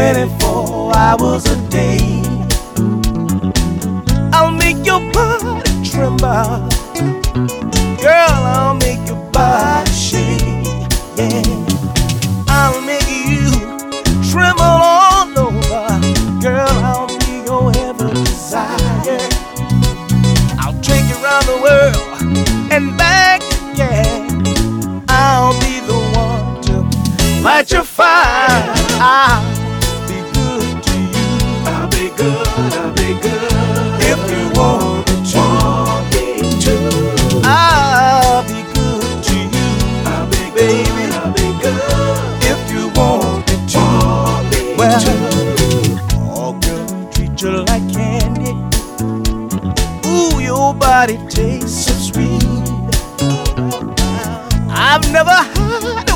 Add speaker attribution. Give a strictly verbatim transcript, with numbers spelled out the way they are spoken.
Speaker 1: twenty-four hours a day. I'll make your body tremble, girl, I'll make your body shake, yeah. I'll make you tremble all over, girl, I'll be your every desire. I'll take you around the world and back again. I'll be the one to light your fire. I'll be good to you. I'll be good, I'll be good. If you want me to, want me to. I'll be good to you. I'll be baby, good, I'll be good. If you want me to, want me well, to. Oh girl, treat you like candy. Ooh, your body tastes so sweet. I've never had